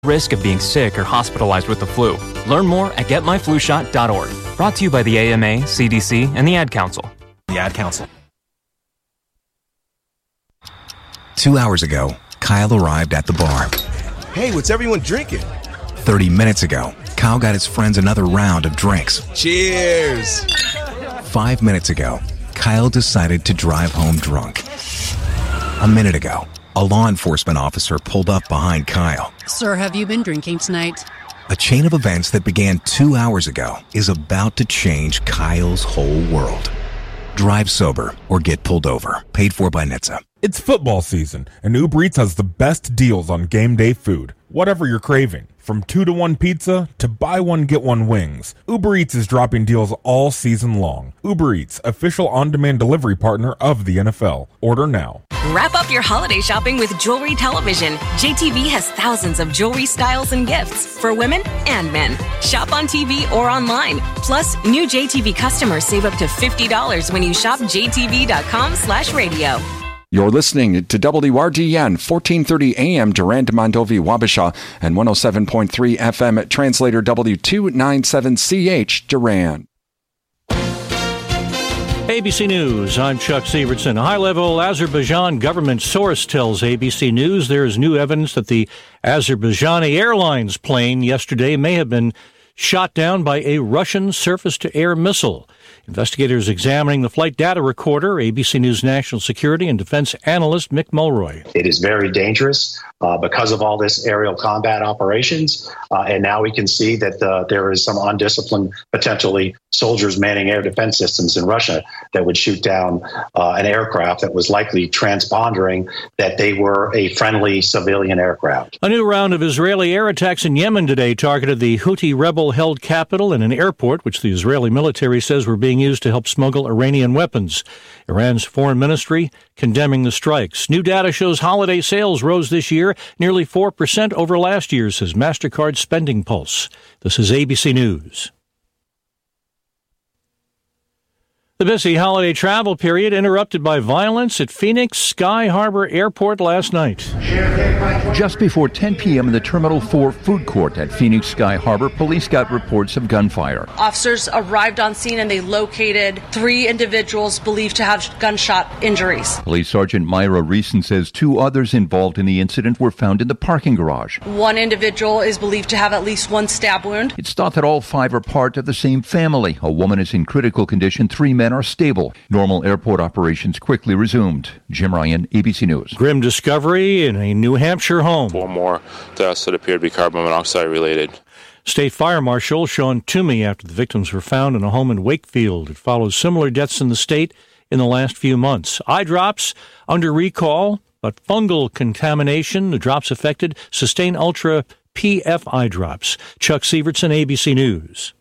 Risk of being sick or hospitalized with the flu. Learn more at getmyflushot.org. Brought to you by the AMA, CDC, and the Ad Council. 2 hours ago, Kyle arrived at the bar. Hey, what's everyone drinking? 30 minutes ago, Kyle got his friends another round of drinks. Cheers! 5 minutes ago, Kyle decided to drive home drunk. A minute ago, a law enforcement officer pulled up behind Kyle. Sir, have you been drinking tonight? A chain of events that began 2 hours ago is about to change Kyle's whole world. Drive sober or get pulled over. Paid for by NHTSA. It's football season, and Uber Eats has the best deals on game day food. Whatever you're craving, from 2-to-1 pizza to buy one get one wings, Uber Eats is dropping deals all season long. Uber Eats, official on-demand delivery partner of the NFL. Order now. Wrap up your holiday shopping with Jewelry Television. JTV has thousands of jewelry styles and gifts for women and men. Shop on TV or online. Plus, new JTV customers save up to $50 when you shop jtv.com/radio. You're listening to WRDN 1430 AM Durand Mondovi Wabasha and 107.3 FM Translator W297CH Durand. ABC News, I'm Chuck Sievertson. A high-level Azerbaijan government source tells ABC News there is new evidence that the Azerbaijani Airlines plane yesterday may have been shot down by a Russian surface-to-air missile. Investigators examining the flight data recorder, ABC News national security and defense analyst Mick Mulroy. It is very dangerous because of all this aerial combat operations. And now we can see that there is some undisciplined, potentially soldiers manning air defense systems in Russia that would shoot down an aircraft that was likely transpondering that they were a friendly civilian aircraft. A new round of Israeli air attacks in Yemen today targeted the Houthi rebel-held capital and an airport, which the Israeli military says were being used to help smuggle Iranian weapons. Iran's foreign ministry condemning the strikes. New data shows holiday sales rose this year nearly 4% over last year, says MasterCard Spending Pulse. This is ABC News. The busy holiday travel period interrupted by violence at Phoenix Sky Harbor Airport last night. Just before 10 p.m. in the Terminal 4 food court at Phoenix Sky Harbor, police got reports of gunfire. Officers arrived on scene and they located 3 individuals believed to have gunshot injuries. Police Sergeant Myra Reeson says 2 others involved in the incident were found in the parking garage. 1 individual is believed to have at least 1 stab wound. It's thought that all 5 are part of the same family. A woman is in critical condition. 3 men are stable. Normal airport operations quickly resumed. Jim Ryan, ABC News. Grim discovery in a New Hampshire home. 4 more deaths that appear to be carbon monoxide related. State Fire Marshal Sean Toomey after the victims were found in a home in Wakefield. It follows similar deaths in the state in the last few months. Eye drops under recall, but fungal contamination. The drops affected Sustain Ultra PF eye drops. Chuck Sievertson, ABC News.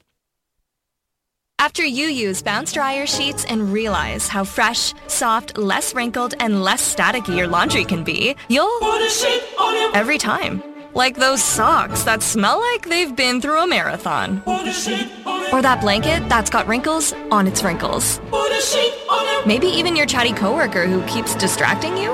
After you use Bounce Dryer sheets and realize how fresh, soft, less wrinkled, and less staticky your laundry can be, you'll put a sheet on it every time. Like those socks that smell like they've been through a marathon. Put a sheet on it. Or that blanket that's got wrinkles on its wrinkles. Put a sheet on it. Maybe even your chatty coworker who keeps distracting you.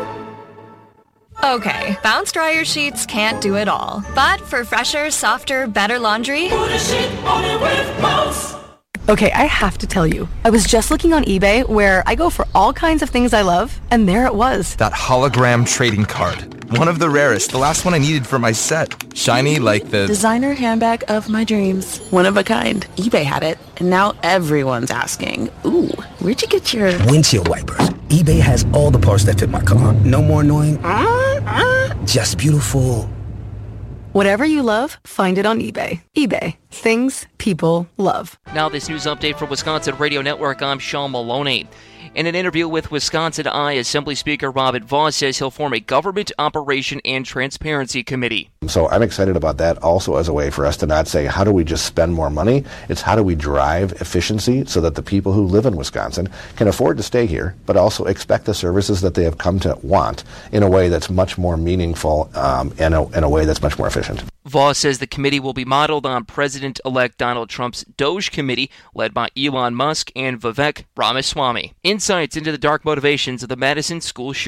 Okay, Bounce Dryer sheets can't do it all. But for fresher, softer, better laundry, put a sheet on it with Bounce. Okay, I have to tell you, I was just looking on eBay where I go for all kinds of things I love, and there it was. That hologram trading card. One of the rarest, the last one I needed for my set. Shiny like the designer handbag of my dreams. One of a kind. eBay had it, and now everyone's asking, ooh, where'd you get your windshield wipers? eBay has all the parts that fit my car. No more annoying, just beautiful. Whatever you love, find it on eBay. eBay. Things people love. Now this news update from Wisconsin Radio Network, I'm Sean Maloney. In an interview with Wisconsin Eye, Assembly Speaker Robert Vos says he'll form a Government Operation and Transparency Committee. So I'm excited about that also as a way for us to not say, how do we just spend more money? It's how do we drive efficiency so that the people who live in Wisconsin can afford to stay here, but also expect the services that they have come to want in a way that's much more meaningful and in a way that's much more efficient. Vos says the committee will be modeled on President-elect Donald Trump's DOGE committee led by Elon Musk and Vivek Ramaswamy. Insights into the dark motivations of the Madison school shooter.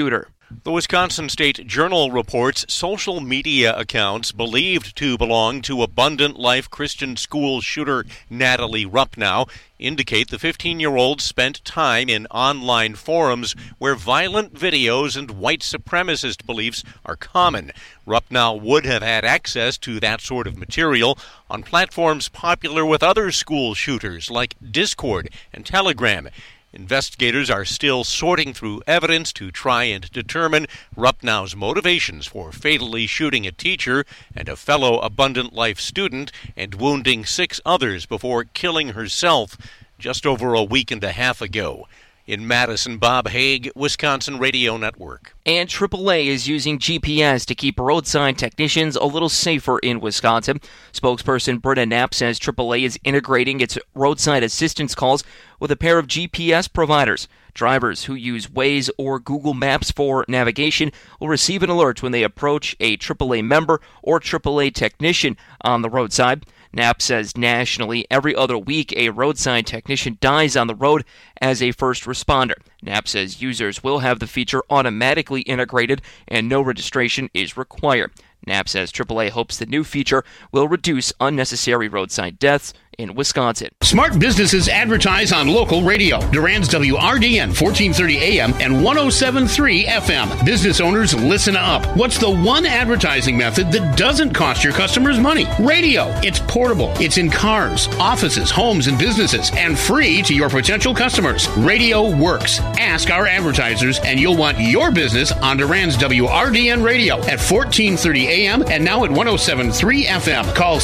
The Wisconsin State Journal reports social media accounts believed to belong to Abundant Life Christian School shooter Natalie Rupnow indicate the 15-year-old spent time in online forums where violent videos and white supremacist beliefs are common. Rupnow would have had access to that sort of material on platforms popular with other school shooters like Discord and Telegram. Investigators are still sorting through evidence to try and determine Rupnow's motivations for fatally shooting a teacher and a fellow Abundant Life student and wounding 6 others before killing herself just over a week and a half ago. In Madison, Bob Haig, Wisconsin Radio Network. And AAA is using GPS to keep roadside technicians a little safer in Wisconsin. Spokesperson Britta Knapp says AAA is integrating its roadside assistance calls with a pair of GPS providers. Drivers who use Waze or Google Maps for navigation will receive an alert when they approach a AAA member or AAA technician on the roadside. Knapp says nationally, every other week, a roadside technician dies on the road as a first responder. Knapp says users will have the feature automatically integrated and no registration is required. Knapp says AAA hopes the new feature will reduce unnecessary roadside deaths in Wisconsin. Smart businesses advertise on local radio. Durand's WRDN 1430 AM and 107.3 FM. Business owners, listen up. What's the one advertising method that doesn't cost your customers money? Radio. It's portable. It's in cars, offices, homes, and businesses, and free to your potential customers. Radio works. Ask our advertisers, and you'll want your business on Durand's WRDN radio at 1430 AM and now at 107.3 FM. Call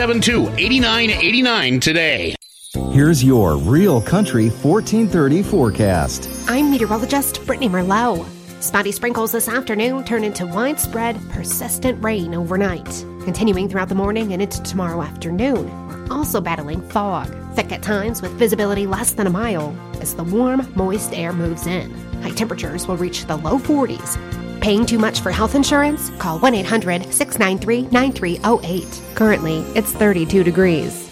672-8989 today. Here's your Real Country 1430 forecast. I'm meteorologist Brittany Merlot. Spotty sprinkles this afternoon turn into widespread, persistent rain overnight. Continuing throughout the morning and into tomorrow afternoon, we're also battling fog, thick at times with visibility less than a mile, as the warm, moist air moves in. High temperatures will reach the low 40s. Paying too much for health insurance? Call 1-800-693-9308. Currently, it's 32 degrees.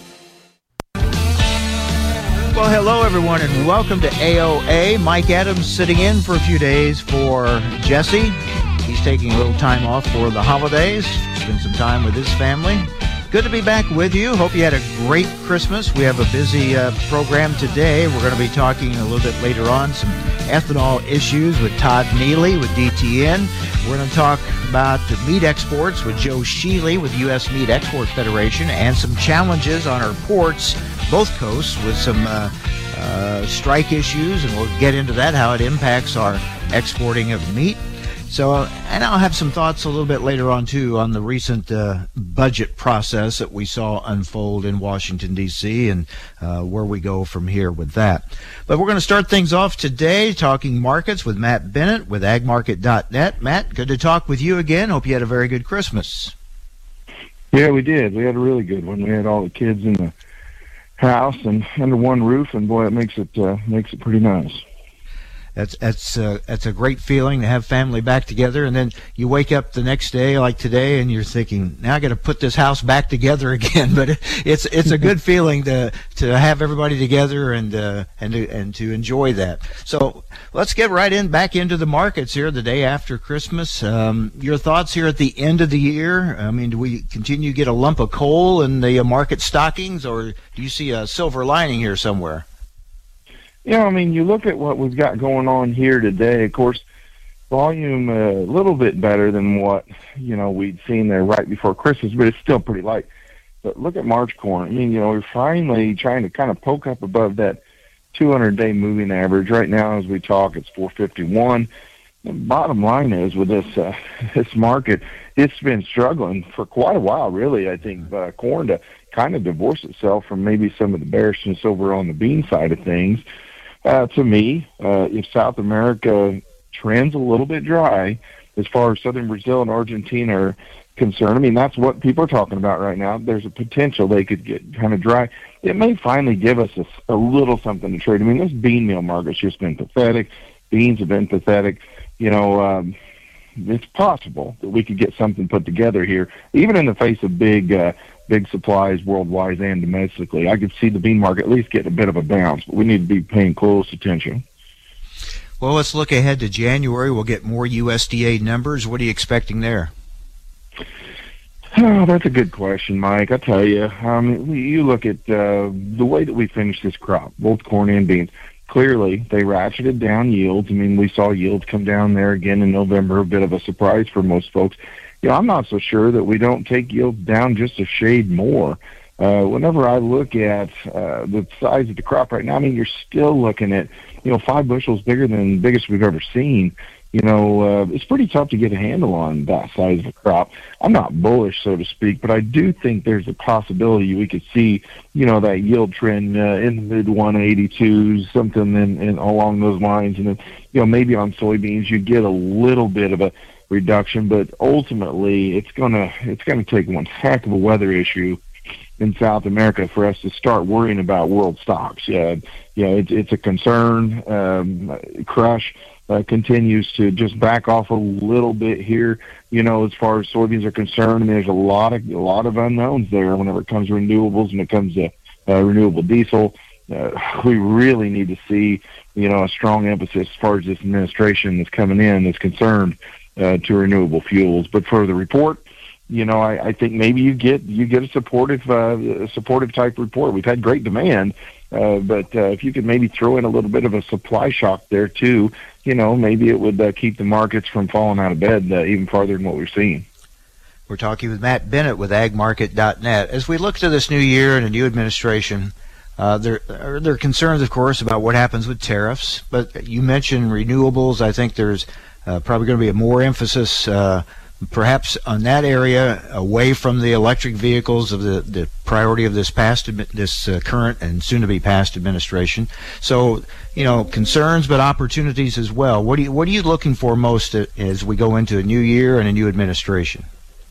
Well, hello, everyone, and welcome to AOA. Mike Adams sitting in for a few days for Jesse. He's taking a little time off for the holidays, spend some time with his family. Good to be back with you. Hope you had a great Christmas. We have a busy program today. We're going to be talking a little bit later on some ethanol issues with Todd Neely with DTN. We're going to talk about the meat exports with Joe Sheely with U.S. Meat Export Federation and some challenges on our ports, both coasts, with some strike issues, and we'll get into that, how it impacts our exporting of meat. So, and I'll have some thoughts a little bit later on, too, on the recent budget process that we saw unfold in Washington, D.C., and where we go from here with that. But we're going to start things off today talking markets with Matt Bennett with agmarket.net. Matt, good to talk with you again. Hope you had a very good Christmas. Yeah, we did. We had a really good one. We had all the kids in the house and under one roof, and boy, it makes it pretty nice. That's a great feeling to have family back together, and then you wake up the next day like today, and you're thinking, now I got to put this house back together again. But it's a good feeling to have everybody together and to enjoy that. So let's get back into the markets here the day after Christmas. Your thoughts here at the end of the year? I mean, do we continue to get a lump of coal in the market stockings, or do you see a silver lining here somewhere? Yeah, I mean, you look at what we've got going on here today. Of course, volume a little bit better than what, we'd seen there right before Christmas, but it's still pretty light. But look at March corn. I mean, we're finally trying to kind of poke up above that 200-day moving average. Right now, as we talk, it's 451. The bottom line is with this market, it's been struggling for quite a while, really. I think corn to kind of divorce itself from maybe some of the bearishness over on the bean side of things. To me, if South America trends a little bit dry as far as southern Brazil and Argentina are concerned, I mean, that's what people are talking about right now. There's a potential they could get kind of dry. It may finally give us a little something to trade. I mean, this bean meal market's just been pathetic. Beans have been pathetic. It's possible that we could get something put together here, even in the face of big supplies worldwide and domestically. I could see the bean market at least getting a bit of a bounce, but we need to be paying close attention. Well, let's look ahead to January. We'll get more USDA numbers. What are you expecting there? Oh, that's a good question, Mike. I tell you, you look at the way that we finished this crop, both corn and beans. Clearly, they ratcheted down yields. I mean, we saw yields come down there again in November, a bit of a surprise for most folks. I'm not so sure that we don't take yields down just a shade more. Whenever I look at the size of the crop right now, I mean, you're still looking at, 5 bushels bigger than the biggest we've ever seen. It's pretty tough to get a handle on that size of a crop. I'm not bullish, so to speak, but I do think there's a possibility we could see, that yield trend in the mid 182s, something in along those lines. And then, maybe on soybeans you get a little bit of a reduction, but ultimately it's gonna take one heck of a weather issue in South America for us to start worrying about world stocks. It's a concern. Crush continues to just back off a little bit here, as far as soybeans are concerned. I mean, there's a lot of unknowns there whenever it comes to renewables and it comes to renewable diesel. We really need to see, a strong emphasis as far as this administration that's coming in is concerned to renewable fuels. But for the report, I think maybe you get a supportive type report. We've had great demand, but if you could maybe throw in a little bit of a supply shock there too, maybe it would keep the markets from falling out of bed even farther than what we're seeing. We're talking with Matt Bennett with agmarket.net. As we look to this new year and a new administration, there are concerns, of course, about what happens with tariffs. But you mentioned renewables. I think there's probably going to be a more emphasis perhaps on that area, away from the electric vehicles of the priority of this current and soon-to-be passed administration. So, concerns but opportunities as well. What are you looking for most as we go into a new year and a new administration?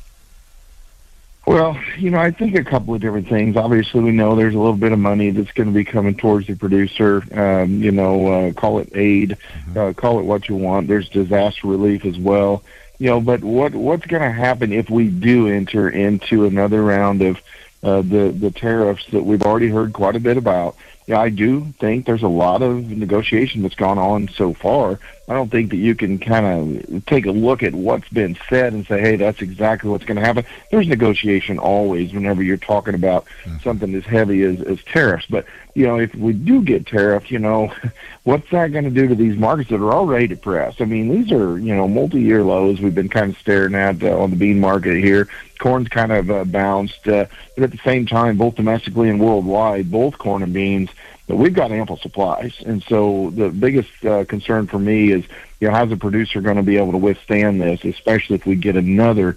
Well, I think a couple of different things. Obviously, we know there's a little bit of money that's going to be coming towards the producer. Call it aid, call it what you want. There's disaster relief as well. But what's going to happen if we do enter into another round of the tariffs that we've already heard quite a bit about? I do think there's a lot of negotiation that's gone on so far. I don't think that you can kind of take a look at what's been said and say, hey, that's exactly what's going to happen. There's negotiation always whenever you're talking about something as heavy as tariffs. But, if we do get tariffs, what's that going to do to these markets that are already depressed? I mean, these are, multi-year lows we've been kind of staring at on the bean market here. Corn's kind of bounced, but at the same time, both domestically and worldwide, both corn and beans, we've got ample supplies. And so the biggest concern for me is, how's a producer going to be able to withstand this, especially if we get another,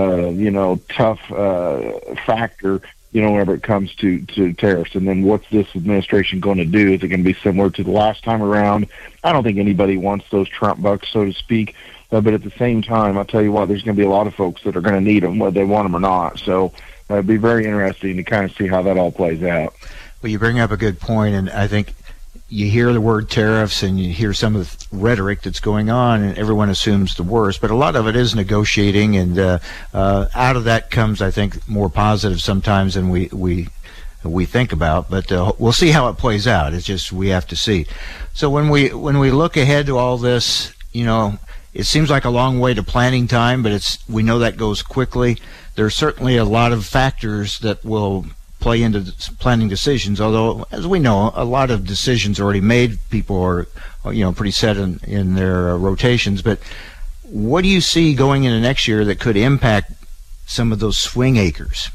tough factor, whenever it comes to tariffs. And then what's this administration going to do? Is it going to be similar to the last time around? I don't think anybody wants those Trump bucks, so to speak. But at the same time, I'll tell you what, there's going to be a lot of folks that are going to need them, whether they want them or not. So it'd be very interesting to kind of see how that all plays out. Well, you bring up a good point, and I think you hear the word tariffs and you hear some of the rhetoric that's going on, and everyone assumes the worst. But a lot of it is negotiating, and out of that comes, I think, more positive sometimes than we think about. But we'll see how it plays out. It's just we have to see. So when we look ahead to all this, it seems like a long way to planning time, but we know that goes quickly. There's certainly a lot of factors that will play into planning decisions, although, as we know, a lot of decisions are already made. People are, pretty set in their rotations. But what do you see going into next year that could impact some of those swing acres?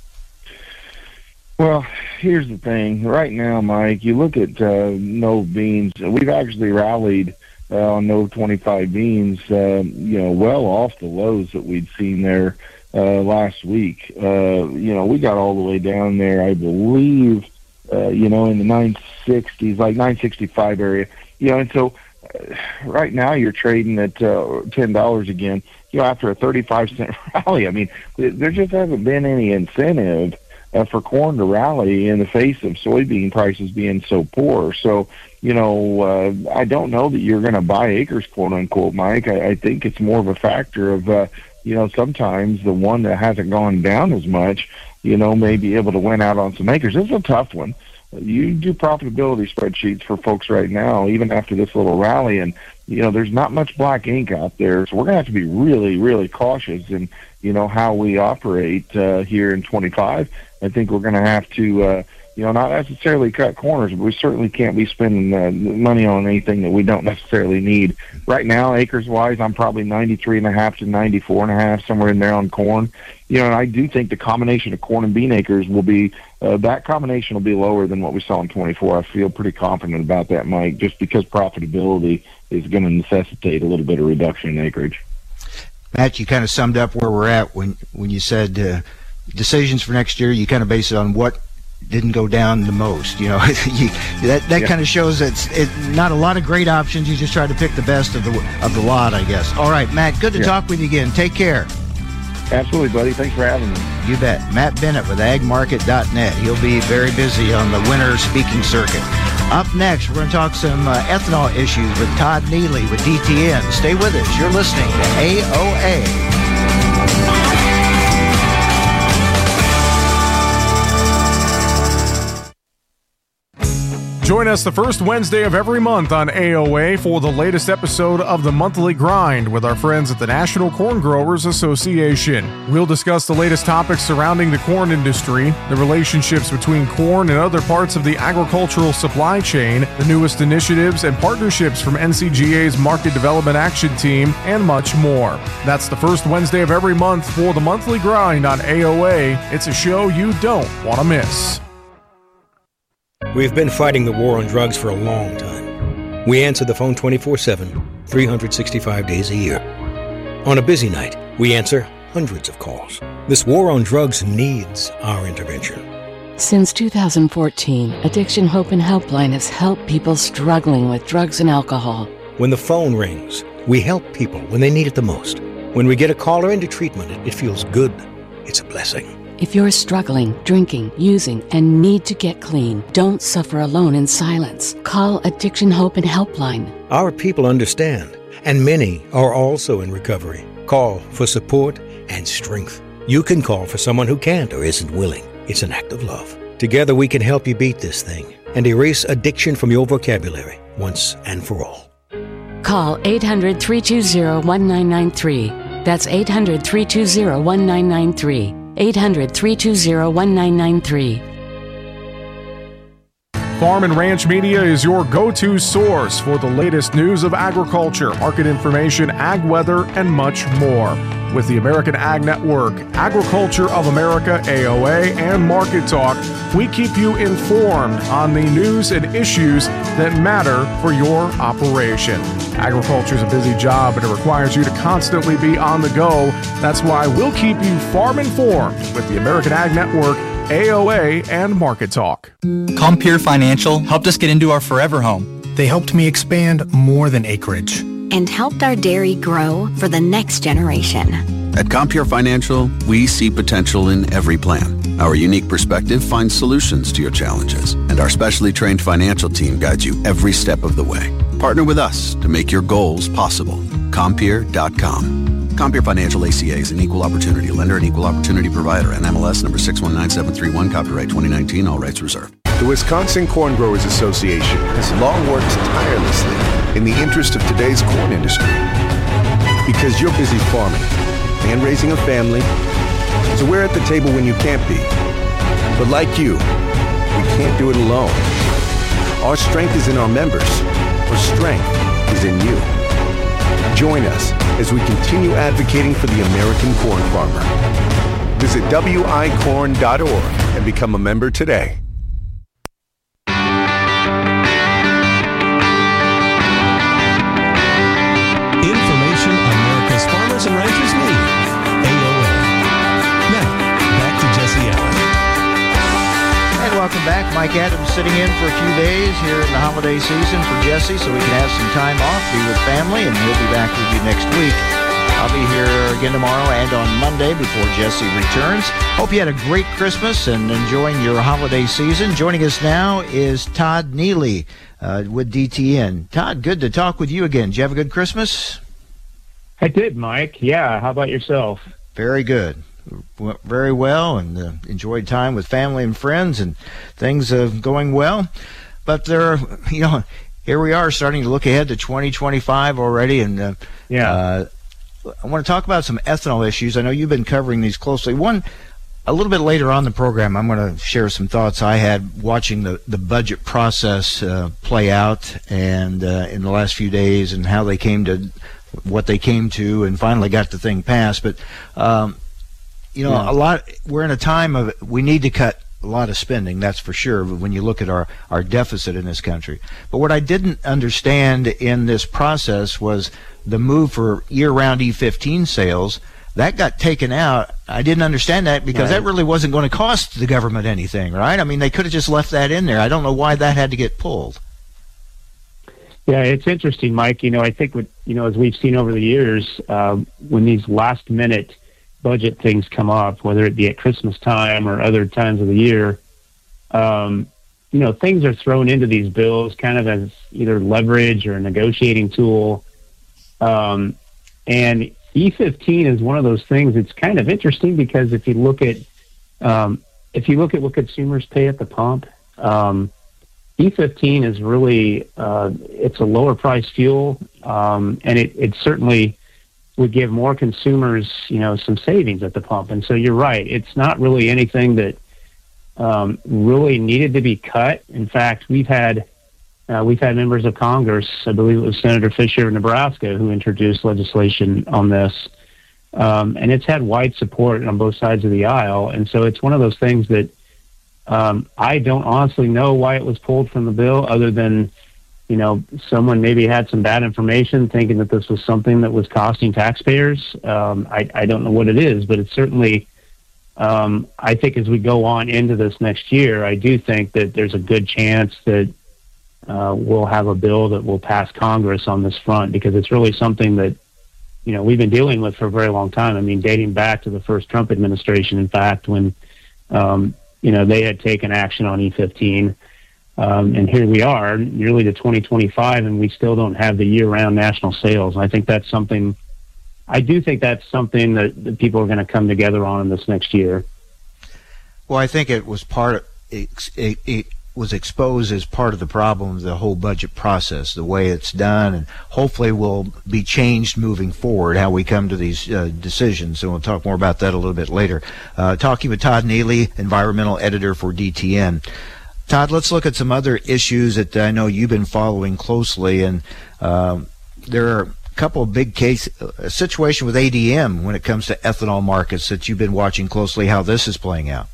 Well, here's the thing. Right now, Mike, you look at Nove beans. We've actually rallied on Nove 25 beans, well off the lows that we'd seen there last week. We got all the way down there, I believe, in the 960s, like 965 area. And so right now you're trading at $10 again, after a 35-cent rally. I mean, there just hasn't been any incentive for corn to rally in the face of soybean prices being so poor. So, I don't know that you're going to buy acres, quote unquote, Mike. I think it's more of a factor of, sometimes the one that hasn't gone down as much, may be able to win out on some acres. This is a tough one. you do profitability spreadsheets for folks right now, even after this little rally, and there's not much black ink out there, so we're going to have to be really, really cautious in how we operate here in 25. I think we're going to have to not necessarily cut corners, but we certainly can't be spending money on anything that we don't necessarily need. Right now, acres-wise, I'm probably 93.5 to 94.5, somewhere in there on corn. And I do think the combination of corn and bean acres will be, that combination will be lower than what we saw in 24. I feel pretty confident about that, Mike, just because profitability is going to necessitate a little bit of reduction in acreage. Matt, you kind of summed up where we're at when you said decisions for next year, you kind of base it on what didn't go down the most. That kind of shows it's not a lot of great options. You just try to pick the best of the lot, I guess. All right, Matt, good to talk with you again. Take care. Absolutely, buddy. Thanks for having me. You bet. Matt Bennett with agmarket.net. He'll be very busy on the winter speaking circuit. Up next, we're going to talk some ethanol issues with Todd Neely with DTN. Stay with us. You're listening to AOA. Join us the first Wednesday of every month on AOA for the latest episode of the Monthly Grind with our friends at the National Corn Growers Association. We'll discuss the latest topics surrounding the corn industry, the relationships between corn and other parts of the agricultural supply chain, the newest initiatives and partnerships from NCGA's Market Development Action Team, and much more. That's the first Wednesday of every month for the Monthly Grind on AOA. It's a show you don't want to miss. We've been fighting the war on drugs for a long time. We answer the phone 24/7, 365 days a year. On a busy night, we answer hundreds of calls. This war on drugs needs our intervention. Since 2014, Addiction Hope and Helpline has helped people struggling with drugs and alcohol. When the phone rings, we help people when they need it the most. When we get a caller into treatment, it feels good. It's a blessing. If you're struggling, drinking, using, and need to get clean, don't suffer alone in silence. Call Addiction Hope and Helpline. Our people understand, and many are also in recovery. Call for support and strength. You can call for someone who can't or isn't willing. It's an act of love. Together we can help you beat this thing and erase addiction from your vocabulary once and for all. Call 800-320-1993. That's 800-320-1993. 800-320-1993. Farm and Ranch Media is your go-to source for the latest news of agriculture, market information, ag weather, and much more. With the American Ag Network, Agriculture of America, AOA, and Market Talk, we keep you informed on the news and issues that matter for your operation. Agriculture is a busy job and it requires you to constantly be on the go. That's why we'll keep you farm informed with the American Ag Network, AOA, and Market Talk. Compeer Financial helped us get into our forever home. They helped me expand more than acreage and helped our dairy grow for the next generation. At Compeer Financial, we see potential in every plan. Our unique perspective finds solutions to your challenges, and our specially trained financial team guides you every step of the way. Partner with us to make your goals possible. Compeer.com. Compeer Financial ACA is an equal opportunity lender and equal opportunity provider. NMLS number 619731, copyright 2019, all rights reserved. The Wisconsin Corn Growers Association has long worked tirelessly in the interest of today's corn industry. Because you're busy farming and raising a family, so we're at the table when you can't be. But like you, we can't do it alone. Our strength is in our members. Our strength is in you. Join us as we continue advocating for the American corn farmer. Visit wicorn.org and become a member today. Information America's farmers and ranchers need. AOA. Now, back to Jesse Allen. And welcome back. Mike Adams sitting in for a few days here in the holiday season for Jesse so we can have some time off, be with family, and he'll be back with you next week. I'll be here again tomorrow and on Monday before Jesse returns. Hope you had a great Christmas and enjoying your holiday season. Joining us now is Todd Neely with DTN. Todd, good to talk with you again. Did you have a good Christmas? I did, Mike. Yeah. How about yourself? Very good. went very well, and enjoyed time with family and friends, and things going well. But here we are starting to look ahead to 2025 already, and I want to talk about some ethanol issues. I know you've been covering these closely. A little bit later on in the program, I'm going to share some thoughts I had watching the budget process play out, and in the last few days, and how they came to what they came to, and finally got the thing passed. But a lot. We're in a time of we need to cut a lot of spending, that's for sure, when you look at our deficit in this country. But what I didn't understand in this process was the move for year-round E15 sales. That got taken out. I didn't understand that because that really wasn't going to cost the government anything, right? I mean, they could have just left that in there. I don't know why that had to get pulled. Yeah, it's interesting, Mike. I think as we've seen over the years, when these last-minute budget things come up, whether it be at Christmas time or other times of the year, things are thrown into these bills kind of as either leverage or a negotiating tool. And E15 is one of those things. It's kind of interesting because if you look at what consumers pay at the pump, E15 is really it's a lower price fuel, and it certainly would give more consumers some savings at the pump. And so you're right, it's not really anything that really needed to be cut. In fact, we've had members of Congress, I believe it was Senator Fisher of Nebraska, who introduced legislation on this. And it's had wide support on both sides of the aisle. And so it's one of those things that I don't honestly know why it was pulled from the bill, other than, someone maybe had some bad information thinking that this was something that was costing taxpayers. I don't know what it is, but it's certainly, I think as we go on into this next year, I do think that there's a good chance that we'll have a bill that will pass Congress on this front, because it's really something that, we've been dealing with for a very long time. I mean, dating back to the first Trump administration, in fact, when, they had taken action on E15. And here we are, nearly to 2025, and we still don't have the year-round national sales. And I do think that's something that people are going to come together on in this next year. Well, I think it was it was exposed as part of the problem of the whole budget process, the way it's done, and hopefully will be changed moving forward, how we come to these decisions. So we'll talk more about that a little bit later. Talking with Todd Neely, environmental editor for DTN. Todd, let's look at some other issues that I know you've been following closely, and there are a couple of big a situation with ADM when it comes to ethanol markets that you've been watching closely, how this is playing out.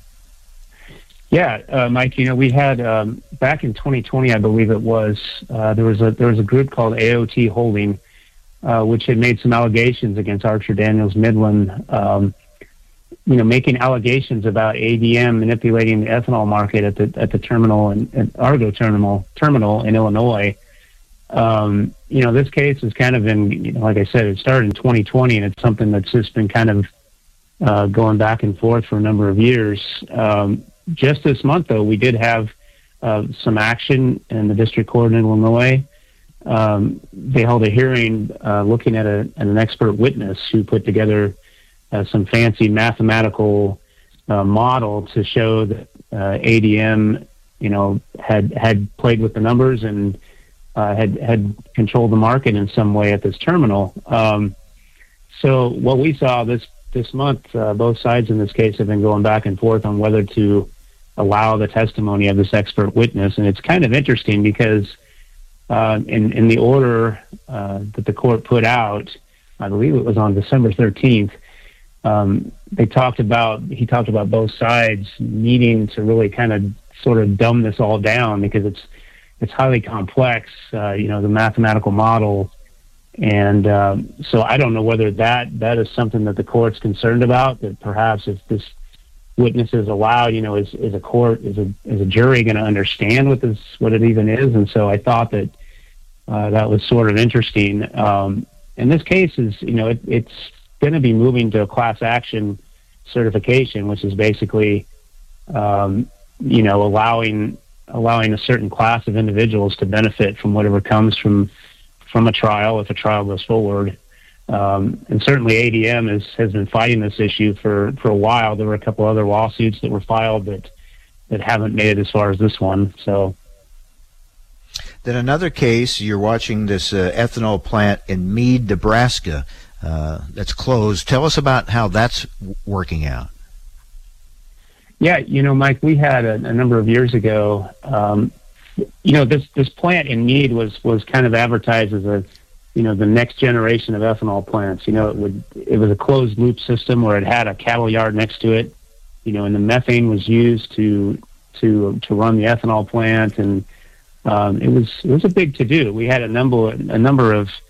Yeah, Mike, we had back in 2020, I believe it was, there was a group called AOT Holding, which had made some allegations against Archer Daniels Midland, making allegations about ADM manipulating the ethanol market at the terminal and Argo terminal in Illinois. This case is kind of been, like I said, it started in 2020, and it's something that's just been kind of going back and forth for a number of years. Just this month, though, we did have some action in the district court in Illinois. They held a hearing looking at an expert witness who put together some fancy mathematical model to show that ADM, had played with the numbers and had controlled the market in some way at this terminal. So what we saw this month, both sides in this case have been going back and forth on whether to allow the testimony of this expert witness. And it's kind of interesting because in the order that the court put out, I believe it was on December 13th, he talked about both sides needing to really kind of sort of dumb this all down because it's highly complex, the mathematical model. And so I don't know whether that is something that the court's concerned about, that perhaps if this witness is allowed, is a jury going to understand what it even is? And so I thought that that was sort of interesting. In this case is, it's going to be moving to a class action certification, which is basically, allowing a certain class of individuals to benefit from whatever comes from a trial, if a trial goes forward. And certainly ADM has been fighting this issue for a while. There were a couple other lawsuits that were filed that haven't made it as far as this one. So. Then another case, you're watching this ethanol plant in Meade, Nebraska, that's closed. Tell us about how that's working out. Yeah, Mike, we had a number of years ago, this plant in Meade was kind of advertised as the next generation of ethanol plants. It was a closed loop system where it had a cattle yard next to it, and the methane was used to run the ethanol plant, and it was a big to-do. We had a number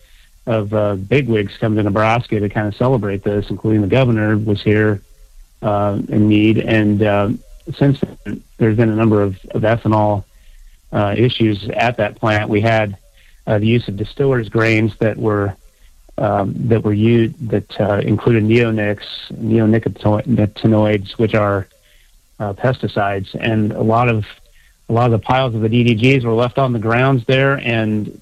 of bigwigs come to Nebraska to kind of celebrate this, including the governor was here in Meade. And since then, there's been a number of ethanol issues at that plant. We had the use of distillers' grains that were used that included neonicotinoids, which are pesticides, and a lot of the piles of the DDGs were left on the grounds there, and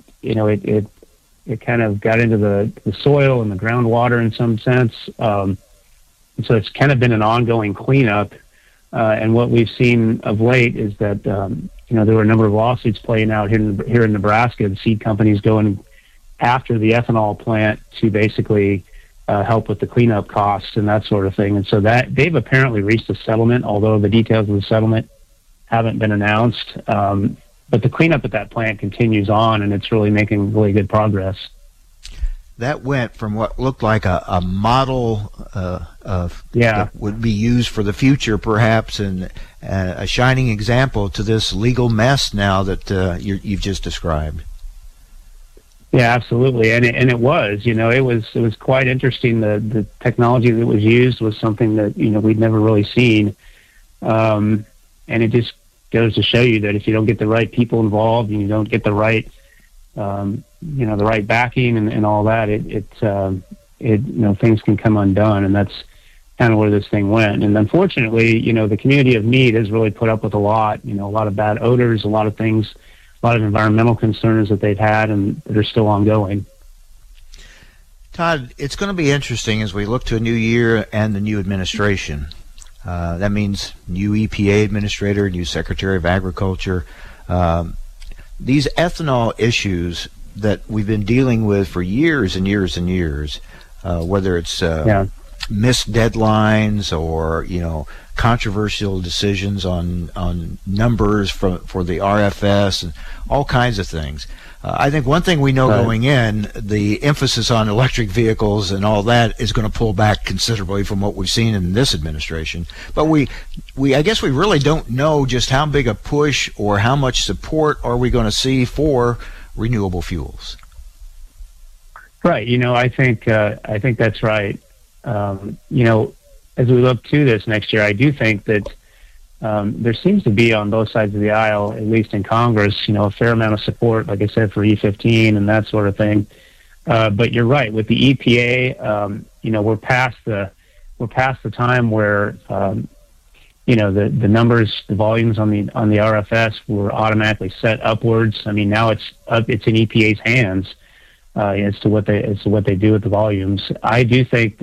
it kind of got into the soil and the groundwater in some sense. And so it's kind of been an ongoing cleanup. And what we've seen of late is that there were a number of lawsuits playing out here in Nebraska. The seed companies going after the ethanol plant to basically help with the cleanup costs and that sort of thing. And so that they've apparently reached a settlement, although the details of the settlement haven't been announced. But the cleanup at that plant continues on, and it's really making really good progress. That went from what looked like a model that would be used for the future, perhaps, and a shining example to this legal mess now that you've just described. Yeah, absolutely, and it was. It was quite interesting. The technology that was used was something that we'd never really seen, and it just goes to show you that if you don't get the right people involved and you don't get the right the right backing and all that, things can come undone, and that's kind of where this thing went. And unfortunately, the community of Meade has really put up with a lot of bad odors, a lot of things, a lot of environmental concerns that they've had and that are still ongoing. Todd, it's going to be interesting as we look to a new year and the new administration. That means new EPA administrator, new Secretary of Agriculture. These ethanol issues that we've been dealing with for years and years and years, whether it's missed deadlines or controversial decisions on numbers for the RFS and all kinds of things. I think one thing we know going in, the emphasis on electric vehicles and all that is going to pull back considerably from what we've seen in this administration. But I guess we really don't know just how big a push or how much support are we going to see for renewable fuels. Right. I think that's right. As we look to this next year, I do think that there seems to be on both sides of the aisle, at least in Congress, a fair amount of support, like I said, for E15 and that sort of thing. But you're right, with the EPA, we're past the time where the numbers, the volumes on the RFS were automatically set upwards. I mean, now it's in EPA's hands as to what they do with the volumes. I do think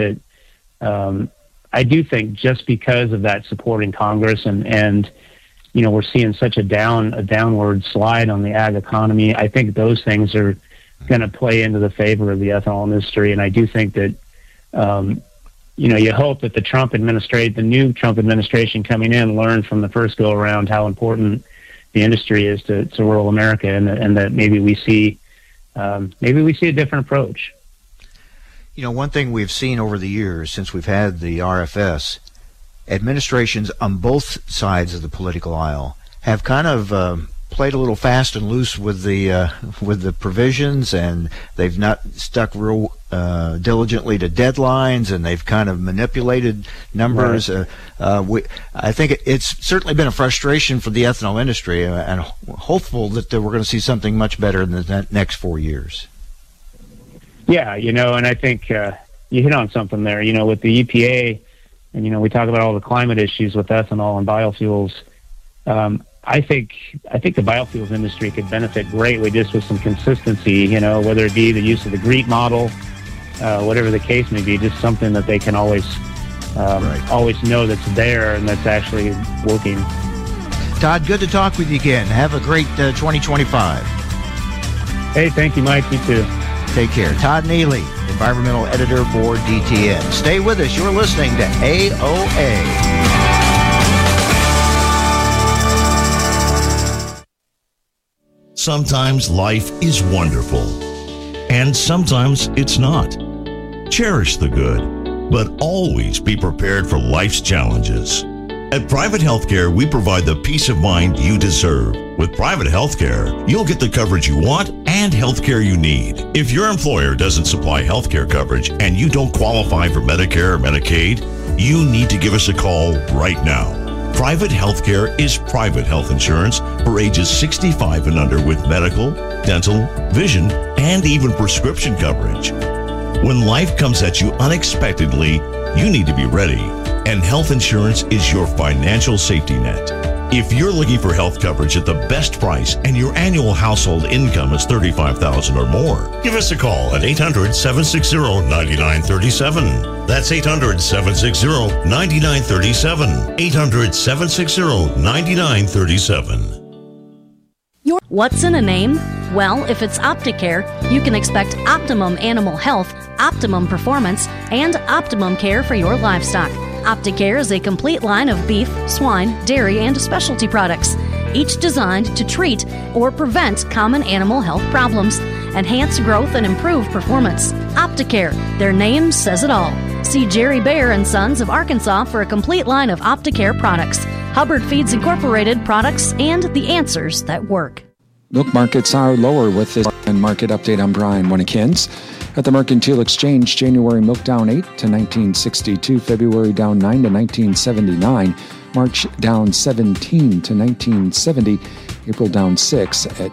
just because of that support in Congress and we're seeing such a downward slide on the ag economy, I think those things are going to play into the favor of the ethanol industry. And I do think that, you hope that the new Trump administration coming in learned from the first go around how important the industry is to rural America, and that maybe we see a different approach. One thing we've seen over the years since we've had the RFS, administrations on both sides of the political aisle have kind of played a little fast and loose with the provisions, and they've not stuck real diligently to deadlines, and they've kind of manipulated numbers. Right. I think it's certainly been a frustration for the ethanol industry, and hopeful that we're going to see something much better in the next 4 years. Yeah, and I think you hit on something there, with the EPA, and, we talk about all the climate issues with ethanol and biofuels. I think the biofuels industry could benefit greatly just with some consistency, whether it be the use of the GREET model, whatever the case may be, just something that they can always know that's there and that's actually working. Todd, good to talk with you again. Have a great 2025. Hey, thank you, Mike. You too. Take care. Todd Neely, Environmental Editor, Board DTN. Stay with us. You're listening to AOA. Sometimes life is wonderful, and sometimes it's not. Cherish the good, but always be prepared for life's challenges. At Private Healthcare, we provide the peace of mind you deserve. With Private Healthcare, you'll get the coverage you want and healthcare you need. If your employer doesn't supply healthcare coverage and you don't qualify for Medicare or Medicaid, you need to give us a call right now. Private Healthcare is private health insurance for ages 65 and under with medical, dental, vision, and even prescription coverage. When life comes at you unexpectedly, you need to be ready, and health insurance is your financial safety net. If you're looking for health coverage at the best price and your annual household income is $35,000 or more, give us a call at 800-760-9937. That's 800-760-9937. 800-760-9937. What's in a name? Well, if it's Opticare, you can expect optimum animal health, optimum performance, and optimum care for your livestock. Opticare is a complete line of beef, swine, dairy, and specialty products, each designed to treat or prevent common animal health problems, enhance growth, and improve performance. Opticare, their name says it all. See Jerry Bear and Sons of Arkansas for a complete line of Opticare products, Hubbard Feeds Incorporated products, and the answers that work. Milk markets are lower with this market update. I'm Brian Winnekins. At the Mercantile Exchange, January milk down 8 to 1962, February down 9 to 1979, March down 17 to 1970, April down 6 at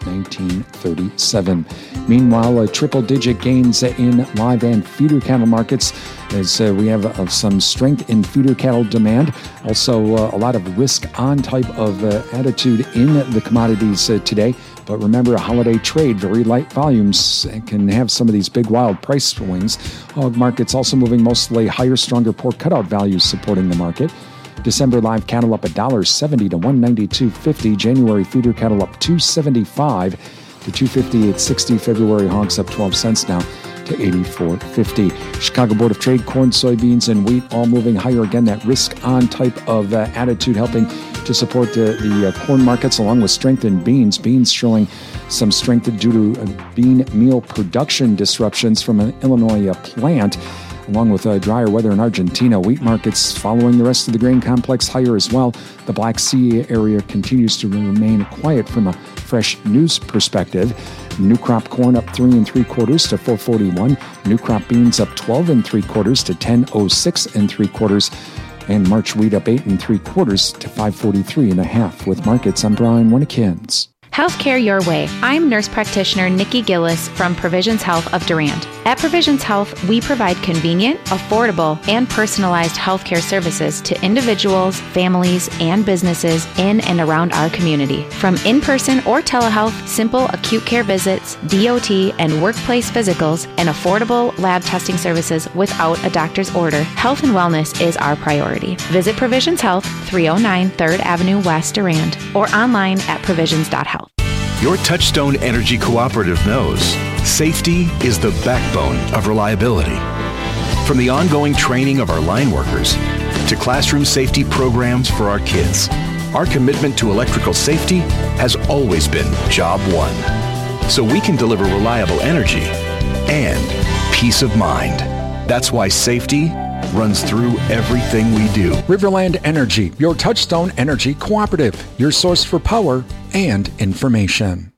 1937. Meanwhile, triple-digit gains in live and feeder cattle markets as we have some strength in feeder cattle demand. Also, a lot of risk-on type of attitude in the commodities today. But remember, a holiday trade, very light volumes, can have some of these big wild price swings. Hog markets also moving mostly higher, stronger pork cutout values supporting the market. December live cattle up $1.70 to $192.50. January feeder cattle up $2.75 to $258.60. February hogs up 12 cents now to $84.50. Chicago Board of Trade, corn, soybeans, and wheat all moving higher. Again, that risk-on type of attitude helping to support the corn markets, along with strength in beans. Beans showing some strength due to bean meal production disruptions from an Illinois plant, along with drier weather in Argentina. Wheat markets following the rest of the grain complex higher as well. The Black Sea area continues to remain quiet from a fresh news perspective. New crop corn up 3 3/4 to $4.41. New crop beans up 12 3/4 to $10.06 3/4. And March wheat up 8 3/4 to $5.43 1/2. With markets, I'm Brian Winnekins. Healthcare your way. I'm nurse practitioner Nikki Gillis from Provisions Health of Durand. At Provisions Health, we provide convenient, affordable, and personalized healthcare services to individuals, families, and businesses in and around our community. From in-person or telehealth, simple acute care visits, DOT, and workplace physicals, and affordable lab testing services without a doctor's order, health and wellness is our priority. Visit Provisions Health, 309 3rd Avenue West, Durand, or online at provisions.health. Your Touchstone Energy Cooperative knows safety is the backbone of reliability. From the ongoing training of our line workers to classroom safety programs for our kids, our commitment to electrical safety has always been job one. So we can deliver reliable energy and peace of mind. That's why safety runs through everything we do. Riverland Energy, your Touchstone Energy Cooperative, your source for power and information.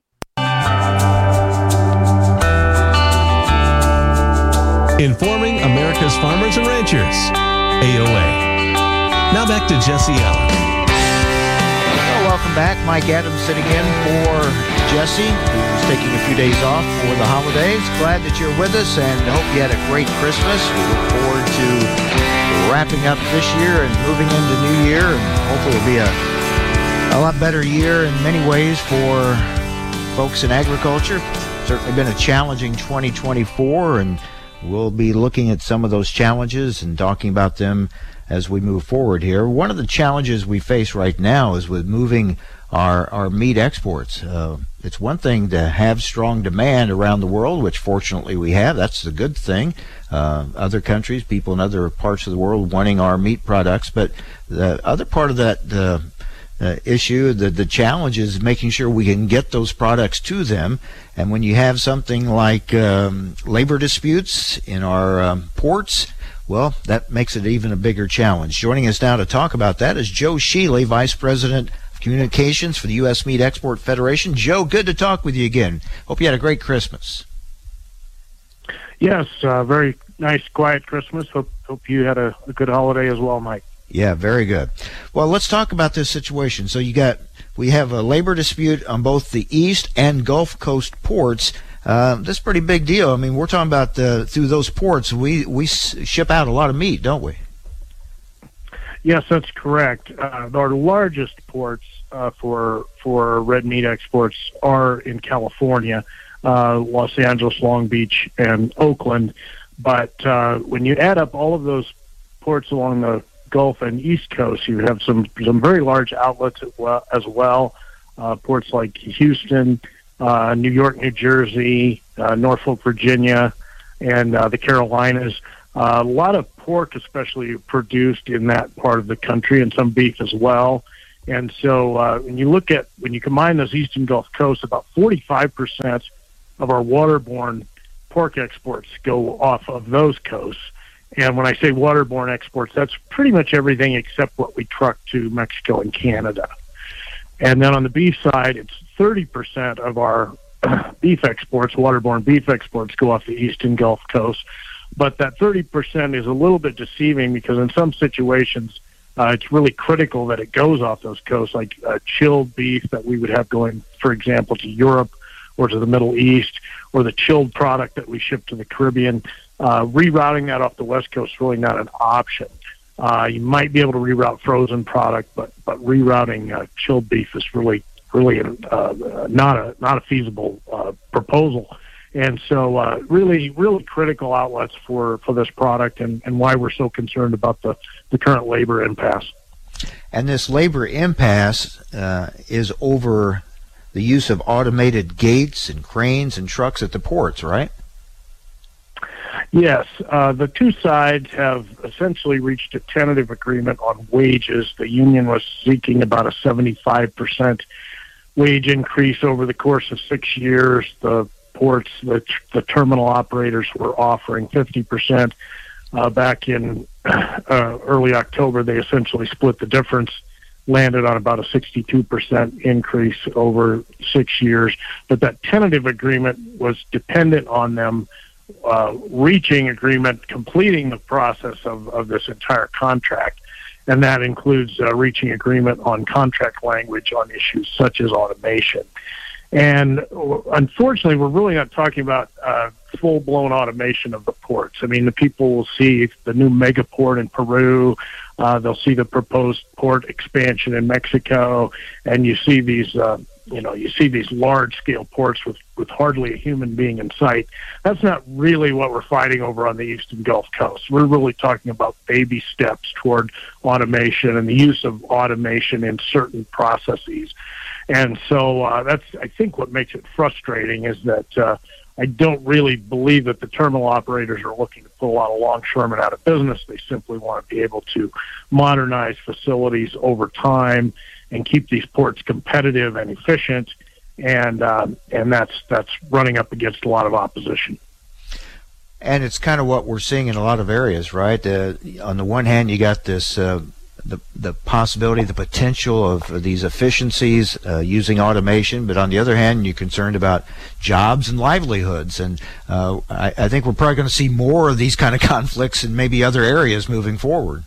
Informing America's farmers and ranchers. AOA. Now back to Jesse Allen. Well, welcome back. Mike Adams sitting in for Jesse, who's taking a few days off for the holidays. Glad that you're with us and hope you had a great Christmas. We look forward to wrapping up this year and moving into New Year, and hopefully it'll be a lot better year in many ways for folks in agriculture. Certainly been a challenging 2024, and we'll be looking at some of those challenges and talking about them as we move forward here. One of the challenges we face right now is with moving our meat exports. It's one thing to have strong demand around the world, which fortunately we have. That's the good thing. Other countries, people in other parts of the world wanting our meat products. But the other part of that issue, the challenge is making sure we can get those products to them. And when you have something like labor disputes in our ports, well, that makes it even a bigger challenge. Joining us now to talk about that is Joe Shealy, Vice President of Communications for the U.S. Meat Export Federation. Joe, good to talk with you again. Hope you had a great Christmas. Yes, very nice, quiet Christmas. Hope you had a good holiday as well, Mike. Yeah, very good. Well, let's talk about this situation. So we have a labor dispute on both the East and Gulf Coast ports. That's a pretty big deal. I mean, we're talking about through those ports, we ship out a lot of meat, don't we? Yes, that's correct. Our largest ports for red meat exports are in California, Los Angeles, Long Beach, and Oakland. But when you add up all of those ports along the Gulf and East Coast, you have some very large outlets as well. Ports like Houston, New York, New Jersey, Norfolk, Virginia, and the Carolinas. A lot of pork, especially produced in that part of the country, and some beef as well. And so when you combine those East and Gulf Coasts, about 45% of our waterborne pork exports go off of those coasts. And when I say waterborne exports, that's pretty much everything except what we truck to Mexico and Canada. And then on the beef side, it's 30% of our beef exports, waterborne beef exports, go off the East and Gulf Coast. But that 30% is a little bit deceiving because in some situations, it's really critical that it goes off those coasts, like chilled beef that we would have going, for example, to Europe or to the Middle East, or the chilled product that we ship to the Caribbean. Rerouting that off the West Coast is really not an option. You might be able to reroute frozen product, but rerouting chilled beef is really not a feasible proposal. And so really critical outlets for this product and why we're so concerned about the current labor impasse. And this labor impasse is over the use of automated gates and cranes and trucks at the ports, right? Yes. The two sides have essentially reached a tentative agreement on wages. The union was seeking about a 75% wage increase over the course of 6 years. The ports, the terminal operators were offering 50%. Back in early October, they essentially split the difference, landed on about a 62% increase over 6 years. But that tentative agreement was dependent on them reaching agreement, completing the process of this entire contract. And that includes reaching agreement on contract language on issues such as automation. And unfortunately, we're really not talking about full-blown automation of the ports. I mean, the people will see the new mega port in Peru. They'll see the proposed port expansion in Mexico, and you see these, large-scale ports with hardly a human being in sight. That's not really what we're fighting over on the East and Gulf Coast. We're really talking about baby steps toward automation and the use of automation in certain processes. And so that's, I think, what makes it frustrating is that I don't really believe that the terminal operators are looking to put a lot of longshoremen out of business. They simply want to be able to modernize facilities over time and keep these ports competitive and efficient. And that's running up against a lot of opposition. And it's kind of what we're seeing in a lot of areas, right? On the one hand, you got this the possibility, the potential of these efficiencies using automation, but on the other hand, you're concerned about jobs and livelihoods. And I think we're probably going to see more of these kind of conflicts in maybe other areas moving forward.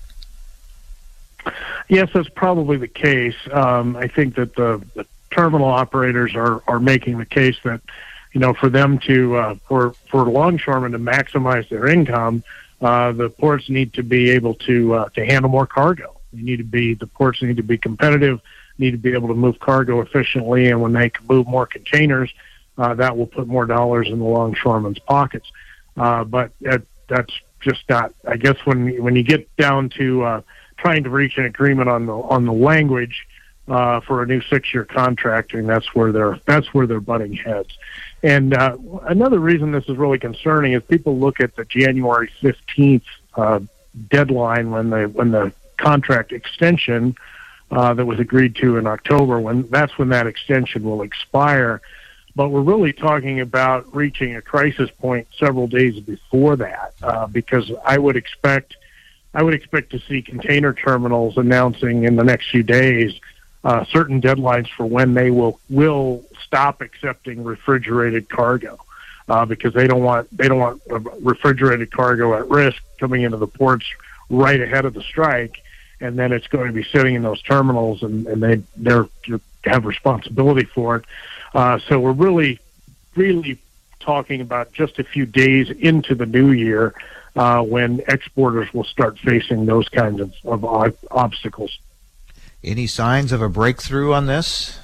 Yes, that's probably the case. I think that the terminal operators are making the case that, for them to for longshoremen to maximize their income, the ports need to be able to handle more cargo. The ports need to be competitive, need to be able to move cargo efficiently, and when they can move more containers, that will put more dollars in the longshoremen's pockets. but that's just not. I guess when you get down to trying to reach an agreement on the language for a new 6-year contract, and that's where they're butting heads. And another reason this is really concerning is people look at the January 15th deadline when the contract extension that was agreed to in October, that's when that extension will expire. But we're really talking about reaching a crisis point several days before that, because I would expect to see container terminals announcing in the next few days certain deadlines for when they will stop accepting refrigerated cargo, because they don't want refrigerated cargo at risk coming into the ports right ahead of the strike, and then it's going to be sitting in those terminals, and they have responsibility for it. So we're really talking about just a few days into the new year when exporters will start facing those kinds of obstacles. Any signs of a breakthrough on this?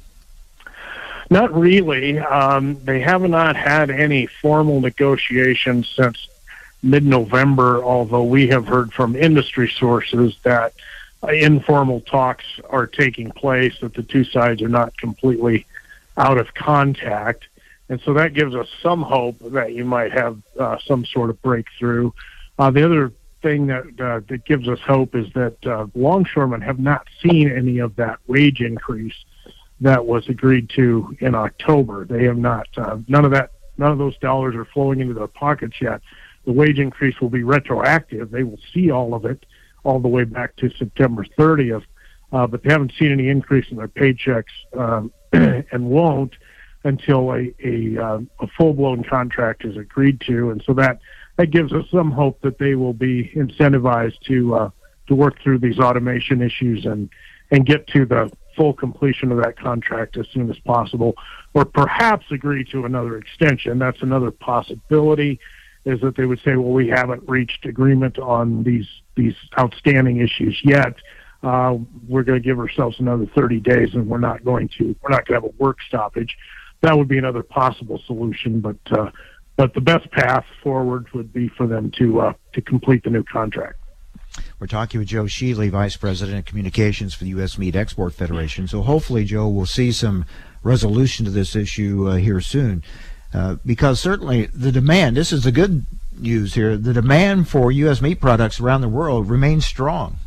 Not really. They have not had any formal negotiations since mid-November, although we have heard from industry sources that informal talks are taking place, that the two sides are not completely out of contact. And so that gives us some hope that you might have some sort of breakthrough. The other thing that gives us hope is that longshoremen have not seen any of that wage increase that was agreed to in October. They have not. None of those dollars are flowing into their pockets yet. The wage increase will be retroactive. They will see all of it all the way back to September 30th, but they haven't seen any increase in their paychecks and won't until a full-blown contract is agreed to. And so that gives us some hope that they will be incentivized to work through these automation issues and get to the full completion of that contract as soon as possible, or perhaps agree to another extension. That's another possibility, is that they would say, well, we haven't reached agreement on these outstanding issues yet. We're going to give ourselves another 30 days, and we're not going to have a work stoppage. That would be another possible solution, but the best path forward would be for them to complete the new contract. We're talking with Joe Sheely, Vice President of Communications for the U.S. Meat Export Federation. So hopefully, Joe, we'll see some resolution to this issue here soon. Because certainly the demand, this is the good news here, the demand for U.S. meat products around the world remains strong.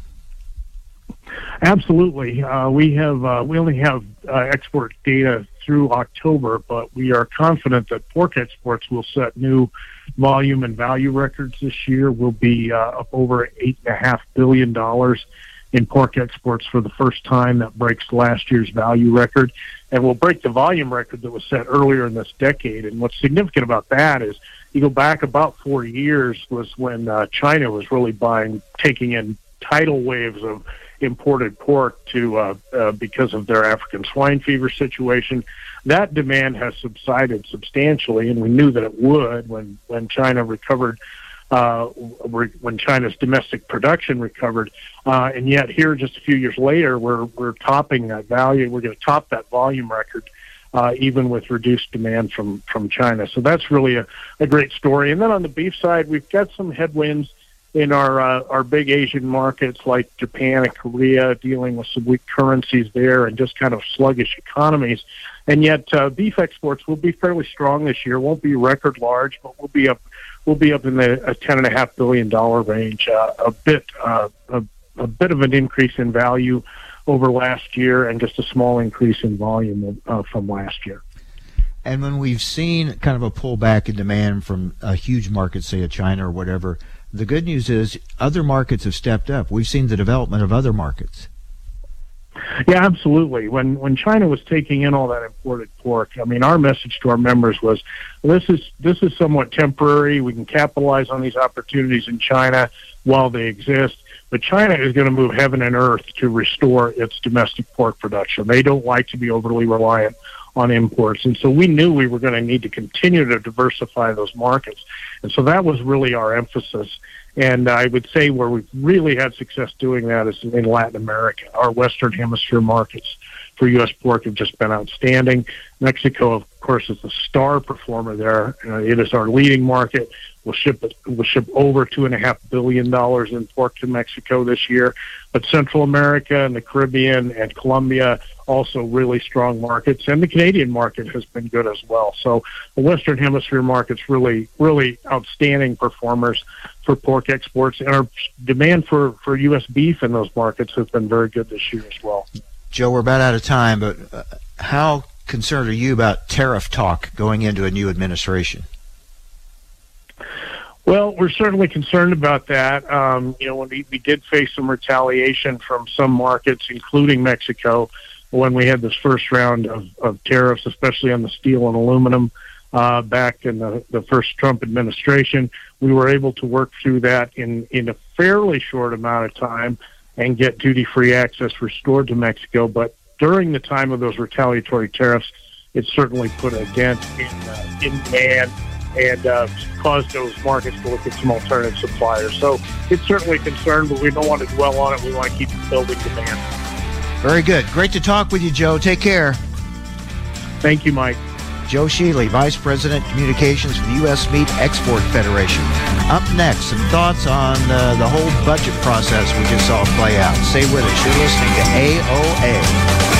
Absolutely. We only have export data through October, but we are confident that pork exports will set new volume and value records this year. We'll be up over $8.5 billion in pork exports for the first time. That breaks last year's value record, and will break the volume record that was set earlier in this decade. And what's significant about that is you go back about 4 years was when China was really taking in tidal waves of imported pork because of their African swine fever situation. That demand has subsided substantially, and we knew that it would when China recovered, when China's domestic production recovered. And yet here, just a few years later, we're topping that value. We're going to top that volume record, even with reduced demand from China. So that's really a great story. And then on the beef side, we've got some headwinds in our big Asian markets like Japan and Korea, dealing with some weak currencies there and just kind of sluggish economies. And yet beef exports will be fairly strong this year. Won't be record large, but we'll be up in the $10.5 billion range. A bit of an increase in value over last year, and just a small increase in volume from last year. And when we've seen kind of a pullback in demand from a huge market, say a China or whatever, the good news is other markets have stepped up. We've seen the development of other markets. Yeah, absolutely. When China was taking in all that imported pork, I mean, our message to our members was, this is somewhat temporary. We can capitalize on these opportunities in China while they exist. But China is going to move heaven and earth to restore its domestic pork production. They don't like to be overly reliant on imports. And so we knew we were going to need to continue to diversify those markets. And so that was really our emphasis. And I would say where we've really had success doing that is in Latin America. Our Western Hemisphere markets for U.S. pork have just been outstanding. Mexico, of course, is the star performer there. It is our leading market. We'll ship over $2.5 billion in pork to Mexico this year. But Central America and the Caribbean and Colombia, also really strong markets. And the Canadian market has been good as well. So the Western Hemisphere market's really, really outstanding performers for pork exports. And our demand for U.S. beef in those markets has been very good this year as well. Joe, we're about out of time, but how concerned are you about tariff talk going into a new administration? Well, we're certainly concerned about that. When we did face some retaliation from some markets, including Mexico, when we had this first round of tariffs, especially on the steel and aluminum back in the first Trump administration. We were able to work through that in a fairly short amount of time and get duty-free access restored to Mexico. But during the time of those retaliatory tariffs, it certainly put a dent in demand and caused those markets to look at some alternative suppliers. So it's certainly a concern, but we don't want to dwell on it. We want to keep building demand. Very good. Great to talk with you, Joe. Take care. Thank you, Mike. Joe Sheely, Vice President Communications for the U.S. Meat Export Federation. Up next, some thoughts on the whole budget process we just saw play out. Stay with us. You're listening to AOA.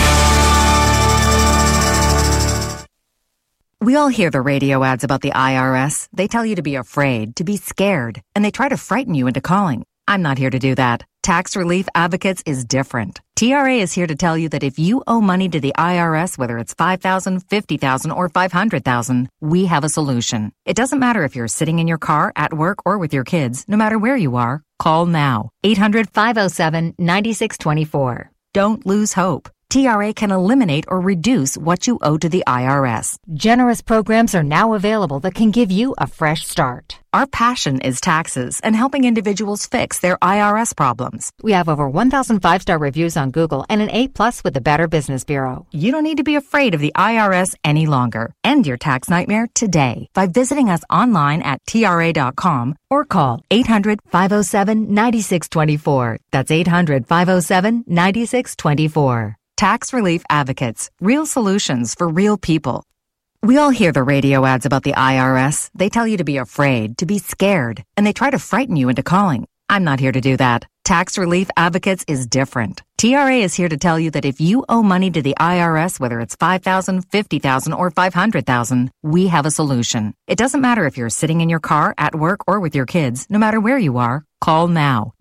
We all hear the radio ads about the IRS. They tell you to be afraid, to be scared, and they try to frighten you into calling. I'm not here to do that. Tax Relief Advocates is different. TRA is here to tell you that if you owe money to the IRS, whether it's $5,000, $50,000, or $500,000, we have a solution. It doesn't matter if you're sitting in your car, at work, or with your kids. No matter where you are, call now. 800-507-9624. Don't lose hope. TRA can eliminate or reduce what you owe to the IRS. Generous programs are now available that can give you a fresh start. Our passion is taxes and helping individuals fix their IRS problems. We have over 1,000 5-star reviews on Google and an A+ with the Better Business Bureau. You don't need to be afraid of the IRS any longer. End your tax nightmare today by visiting us online at TRA.com or call 800-507-9624. That's 800-507-9624. Tax Relief Advocates. Real solutions for real people. We all hear the radio ads about the IRS. They tell you to be afraid, to be scared, and they try to frighten you into calling. I'm not here to do that. Tax Relief Advocates is different. TRA is here to tell you that if you owe money to the IRS, whether it's $5,000, $50,000, or $500,000, we have a solution. It doesn't matter if you're sitting in your car, at work, or with your kids. No matter where you are, call now.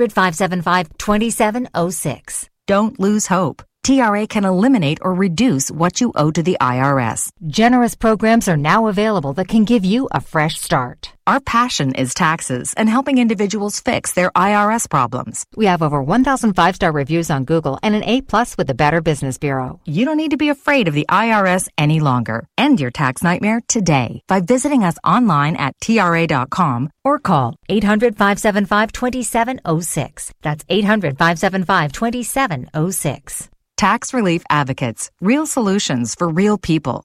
800-575-2706. Don't lose hope. TRA can eliminate or reduce what you owe to the IRS. Generous programs are now available that can give you a fresh start. Our passion is taxes and helping individuals fix their IRS problems. We have over 1,000 5-star reviews on Google and an A+ with the Better Business Bureau. You don't need to be afraid of the IRS any longer. End your tax nightmare today by visiting us online at TRA.com or call 800-575-2706. That's 800-575-2706. Tax Relief Advocates. Real solutions for real people.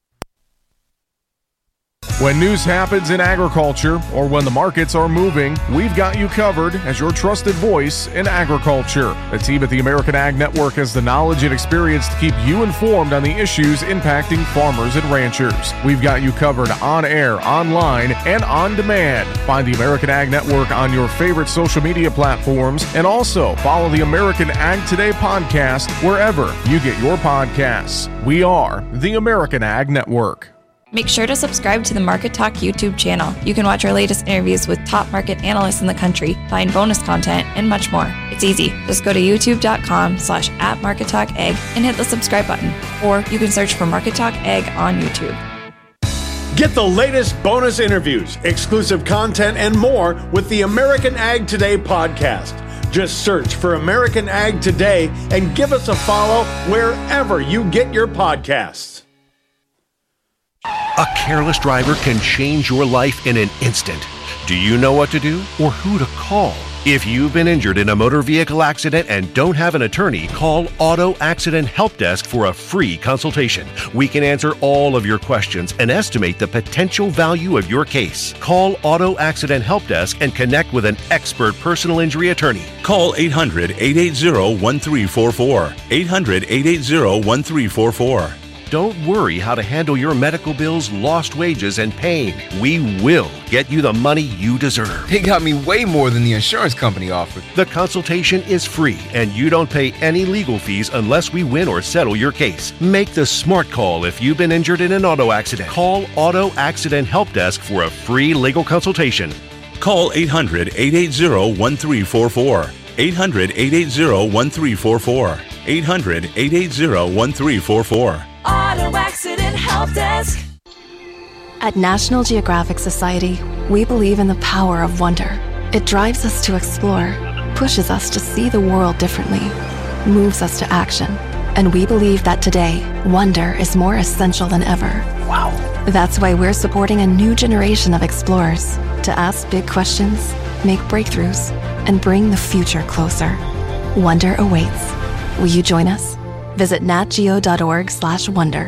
When news happens in agriculture or when the markets are moving, we've got you covered as your trusted voice in agriculture. The team at the American Ag Network has the knowledge and experience to keep you informed on the issues impacting farmers and ranchers. We've got you covered on air, online, and on demand. Find the American Ag Network on your favorite social media platforms and also follow the American Ag Today podcast wherever you get your podcasts. We are the American Ag Network. Make sure to subscribe to the Market Talk YouTube channel. You can watch our latest interviews with top market analysts in the country, find bonus content, and much more. It's easy. Just go to youtube.com/@MarketTalkAg and hit the subscribe button. Or you can search for Market Talk Ag on YouTube. Get the latest bonus interviews, exclusive content, and more with the American Ag Today podcast. Just search for American Ag Today and give us a follow wherever you get your podcasts. A careless driver can change your life in an instant. Do you know what to do or who to call? If you've been injured in a motor vehicle accident and don't have an attorney, call Auto Accident Help Desk for a free consultation. We can answer all of your questions and estimate the potential value of your case. Call Auto Accident Help Desk and connect with an expert personal injury attorney. Call 800-880-1344. 800-880-1344. Don't worry how to handle your medical bills, lost wages, and pain. We will get you the money you deserve. They got me way more than the insurance company offered. The consultation is free, and you don't pay any legal fees unless we win or settle your case. Make the smart call if you've been injured in an auto accident. Call Auto Accident Help Desk for a free legal consultation. Call 800-880-1344. 800-880-1344. 800-880-1344. Auto Accident Help Desk. At National Geographic Society, we believe in the power of wonder. It drives us to explore, pushes us to see the world differently, moves us to action. And we believe that today, wonder is more essential than ever. Wow. That's why we're supporting a new generation of explorers to ask big questions, make breakthroughs, and bring the future closer. Wonder awaits. Will you join us? Visit natgeo.org/wonder.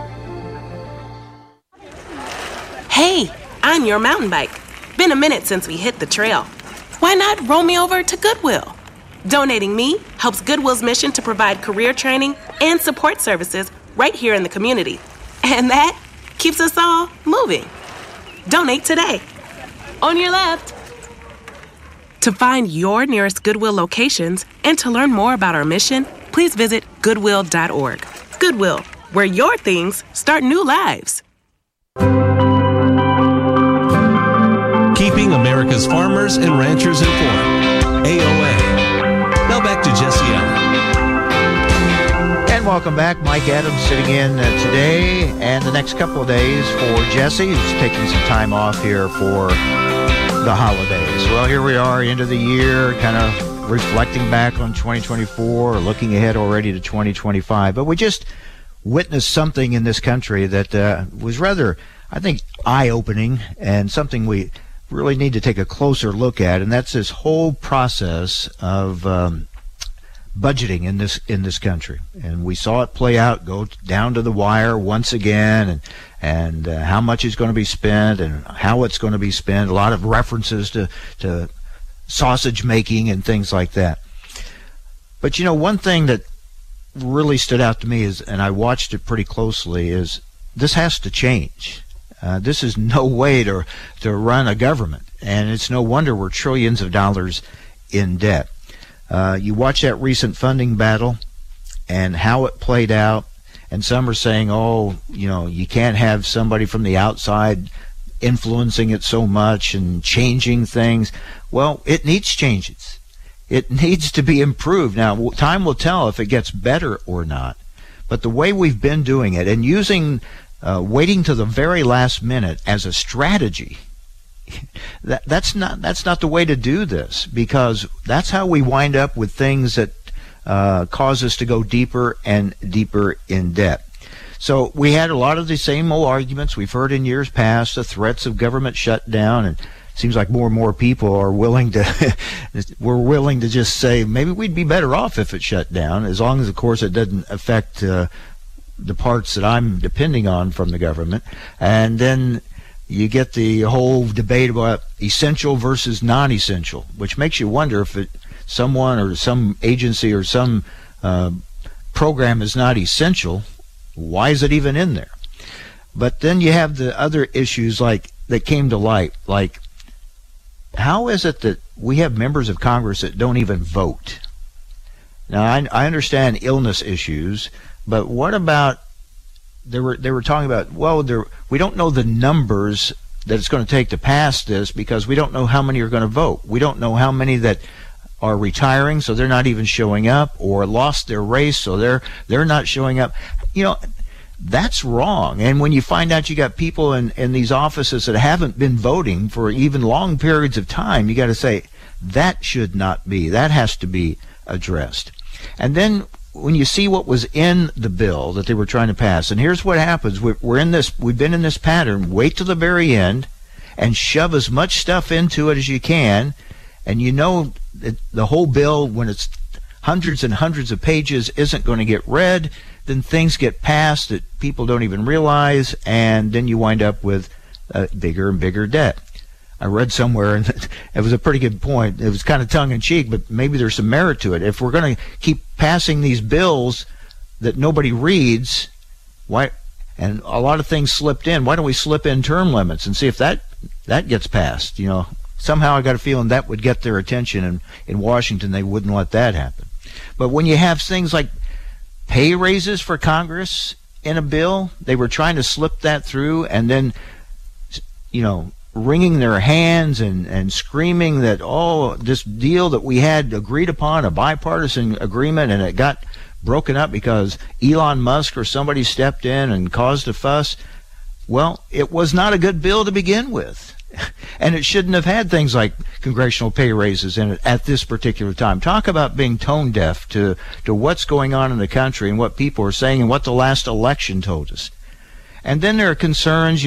Hey, I'm your mountain bike. Been a minute since we hit the trail. Why not roll me over to Goodwill? Donating me helps Goodwill's mission to provide career training and support services right here in the community. And that keeps us all moving. Donate today. On your left. To find your nearest Goodwill locations and to learn more about our mission, please visit Goodwill.org. Goodwill, where your things start new lives. Keeping America's farmers and ranchers informed. AOA. Now back to Jesse Allen. And welcome back. Mike Adams sitting in today and the next couple of days for Jesse, who's taking some time off here for the holidays. Well, here we are, end of the year, kind of reflecting back on 2024, looking ahead already to 2025. But we just witnessed something in this country that was rather, I think, eye-opening and something we really need to take a closer look at, and that's this whole process of budgeting in this country. And we saw it play out, go down to the wire once again, and how much is going to be spent and how it's going to be spent. A lot of references to sausage making and things like that. But one thing that really stood out to me is, and I watched it pretty closely, is this has to change. This is no way to run a government, and it's no wonder we're trillions of dollars in debt. You watch that recent funding battle and how it played out, and some are saying, you can't have somebody from the outside influencing it so much and changing things. Well, it needs changes. It needs to be improved. Now, time will tell if it gets better or not, but the way we've been doing it and using waiting to the very last minute as a strategy, that's not the way to do this, because that's how we wind up with things that cause us to go deeper and deeper in debt. So we had a lot of the same old arguments we've heard in years past, the threats of government shutdown, and it seems like more and more people are willing to we're willing to just say maybe we'd be better off if it shut down, as long as, of course, it doesn't affect the parts that I'm depending on from the government. And then you get the whole debate about essential versus non-essential, which makes you wonder if someone or some agency or some program is not essential, why is it even in there? But then you have the other issues that came to light, like how is it that we have members of Congress that don't even vote? Now, I understand illness issues, but what about they were talking about, we don't know the numbers that it's going to take to pass this because we don't know how many are going to vote. We don't know how many that are retiring, so they're not even showing up, or lost their race, so they're not showing up. That's wrong. And when you find out you got people in these offices that haven't been voting for even long periods of time, you got to say that should not be. That has to be addressed. And then when you see what was in the bill that they were trying to pass, and here's what happens: we've been in this pattern. Wait till the very end and shove as much stuff into it as you can, and the whole bill, when it's hundreds and hundreds of pages, isn't going to get read. Then things get passed that people don't even realize, and then you wind up with bigger and bigger debt. I read somewhere, and it was a pretty good point. It was kind of tongue-in-cheek, but maybe there's some merit to it. If we're going to keep passing these bills that nobody reads, Why? And a lot of things slipped in. Why don't we slip in term limits and see if that gets passed? Somehow I got a feeling that would get their attention, and in Washington they wouldn't let that happen. But when you have things like pay raises for Congress in a bill, they were trying to slip that through, and then, wringing their hands and screaming that, this deal that we had agreed upon, a bipartisan agreement, and it got broken up because Elon Musk or somebody stepped in and caused a fuss. Well, it was not a good bill to begin with. And it shouldn't have had things like congressional pay raises in it at this particular time. Talk about being tone deaf to what's going on in the country and what people are saying and what the last election told us. And then there are concerns,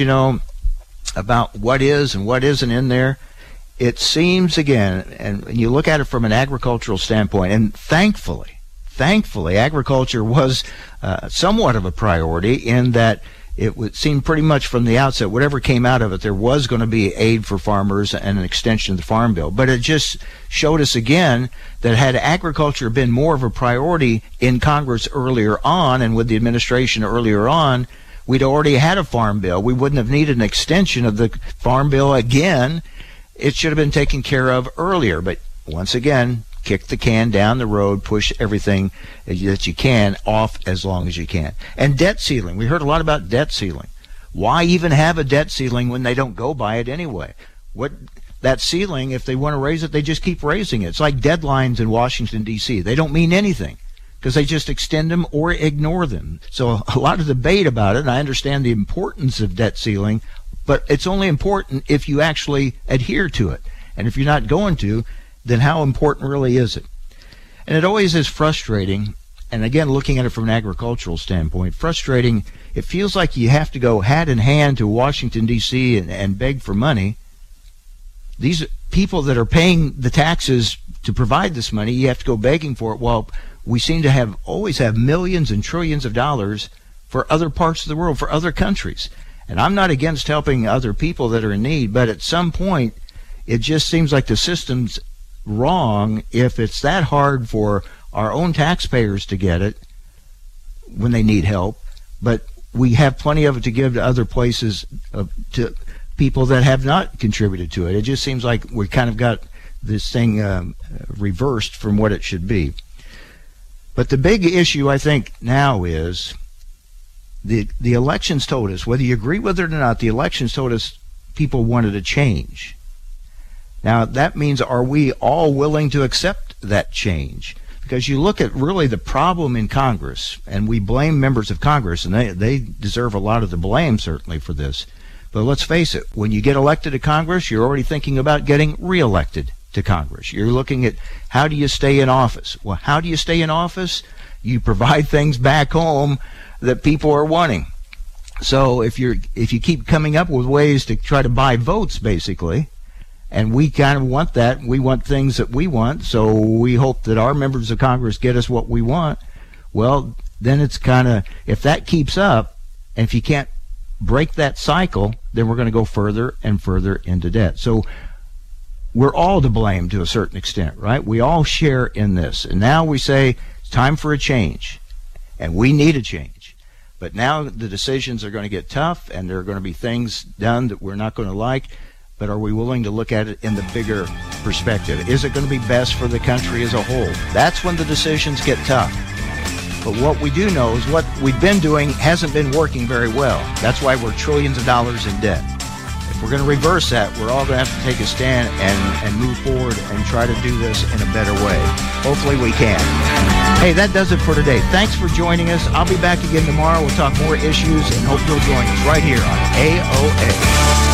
about what is and what isn't in there. It seems, again, and you look at it from an agricultural standpoint, and thankfully, agriculture was somewhat of a priority in that it would seem pretty much from the outset, whatever came out of it, there was going to be aid for farmers and an extension of the Farm Bill. But it just showed us again that had agriculture been more of a priority in Congress earlier on and with the administration earlier on, we'd already had a Farm Bill. We wouldn't have needed an extension of the Farm Bill again. It should have been taken care of earlier. But once again, kick the can down the road, push everything that you can off as long as you can. And debt ceiling. We heard a lot about debt ceiling. Why even have a debt ceiling when they don't go by it anyway? That ceiling, if they want to raise it, they just keep raising it. It's like deadlines in Washington, D.C. They don't mean anything because they just extend them or ignore them. So a lot of debate about it, and I understand the importance of debt ceiling, but it's only important if you actually adhere to it. And if you're not going to, then how important really is it? And it always is frustrating, and again, looking at it from an agricultural standpoint, frustrating. It feels like you have to go hat in hand to Washington, D.C. and beg for money. These people that are paying the taxes to provide this money, you have to go begging for it. Well, we seem to always have millions and trillions of dollars for other parts of the world, for other countries. And I'm not against helping other people that are in need, but at some point, it just seems like the system's wrong if it's that hard for our own taxpayers to get it when they need help, but we have plenty of it to give to other places, to people that have not contributed to it. It just seems like we kind of got this thing reversed from what it should be. But the big issue, I think, now is the elections told us, whether you agree with it or not, the elections told us people wanted a change. Now, that means, are we all willing to accept that change? Because you look at really the problem in Congress, and we blame members of Congress, and they deserve a lot of the blame, certainly, for this. But let's face it, when you get elected to Congress, you're already thinking about getting reelected to Congress. You're looking at how do you stay in office? Well, how do you stay in office? You provide things back home that people are wanting. So if you keep coming up with ways to try to buy votes, basically, and we kind of want that. We want things that we want, so we hope that our members of Congress get us what we want. Well, then it's kind of, if that keeps up, and if you can't break that cycle, then we're going to go further and further into debt. So we're all to blame to a certain extent, right? We all share in this. And now we say it's time for a change, and we need a change. But now the decisions are going to get tough, and there are going to be things done that we're not going to like. But are we willing to look at it in the bigger perspective? Is it going to be best for the country as a whole? That's when the decisions get tough. But what we do know is what we've been doing hasn't been working very well. That's why we're trillions of dollars in debt. If we're going to reverse that, we're all going to have to take a stand and move forward and try to do this in a better way. Hopefully we can. Hey, that does it for today. Thanks for joining us. I'll be back again tomorrow. We'll talk more issues and hope you'll join us right here on AOA.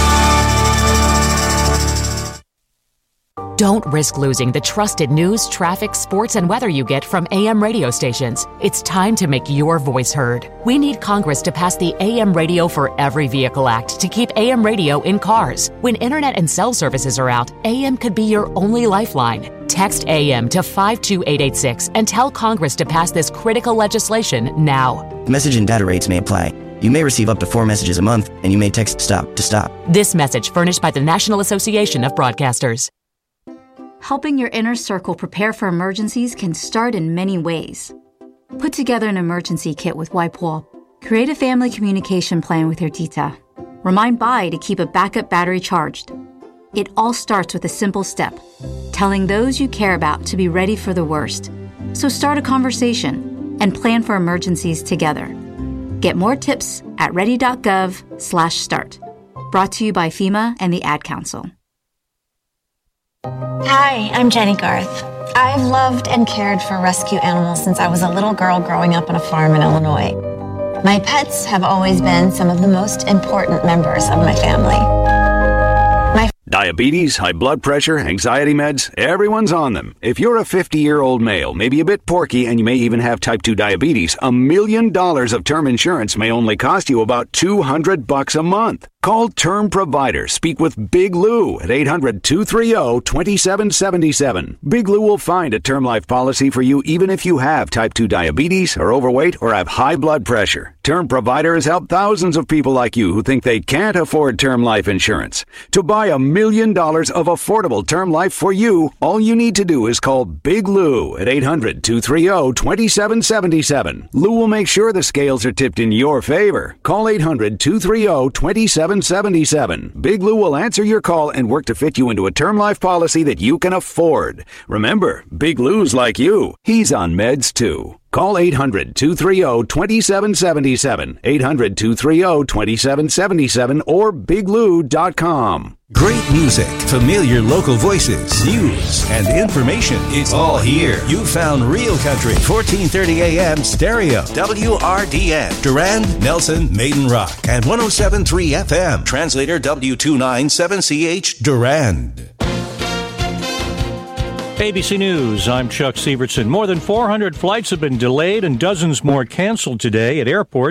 Don't risk losing the trusted news, traffic, sports, and weather you get from AM radio stations. It's time to make your voice heard. We need Congress to pass the AM Radio for Every Vehicle Act to keep AM radio in cars. When internet and cell services are out, AM could be your only lifeline. Text AM to 52886 and tell Congress to pass this critical legislation now. Message and data rates may apply. You may receive up to 4 messages a month, and you may text STOP to stop. This message furnished by the National Association of Broadcasters. Helping your inner circle prepare for emergencies can start in many ways. Put together an emergency kit with Wipe Wall. Create a family communication plan with your tita. Remind Bai to keep a backup battery charged. It all starts with a simple step, telling those you care about to be ready for the worst. So start a conversation and plan for emergencies together. Get more tips at ready.gov/start. Brought to you by FEMA and the Ad Council. Hi, I'm Jenny Garth. I've loved and cared for rescue animals since I was a little girl growing up on a farm in Illinois. My pets have always been some of the most important members of my family. Diabetes, high blood pressure, anxiety meds, everyone's on them. If you're a 50-year-old male, maybe a bit porky, and you may even have type 2 diabetes, $1 million of term insurance may only cost you about $200 a month. Call Term Provider. Speak with Big Lou at 800-230-2777. Big Lou will find a term life policy for you even if you have type 2 diabetes, are overweight, or have high blood pressure. Term Provider has helped thousands of people like you who think they can't afford term life insurance. To buy $1 million of affordable term life for you, all you need to do is call Big Lou at 800-230-2777. Lou will make sure the scales are tipped in your favor. Call 800-230-2777. Big Lou will answer your call and work to fit you into a term life policy that you can afford. Remember, Big Lou's like you. He's on meds too. Call 800-230-2777, 800-230-2777, or biglou.com. Great music, familiar local voices, news, and information. It's all here. You found Real Country, 1430 AM stereo, WRDN, Durand, Nelson, Maiden Rock, and 107.3 FM, translator W297CH, Durand. ABC News, I'm Chuck Sievertson. More than 400 flights have been delayed and dozens more canceled today at airports